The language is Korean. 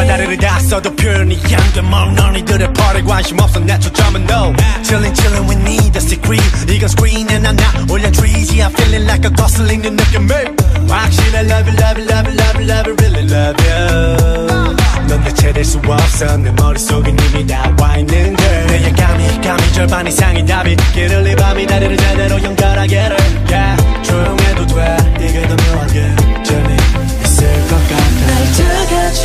바다를 다 써도 표현이 안돼 멍 너희들의 펄에 관심 없어 내 초점은 no Chillin' we need a secret 이건 screen에 난 나 올려 trees I'm feeling like a 거슬리는 느낌이 확실해 love you love you love you love you love you really love you 넌 대체될 수 없어 내 머릿속엔 이미 다 와있는 girl 내 감이 절반 이상이 답이 길을 이 밤이 다리를 제대로 연결하게를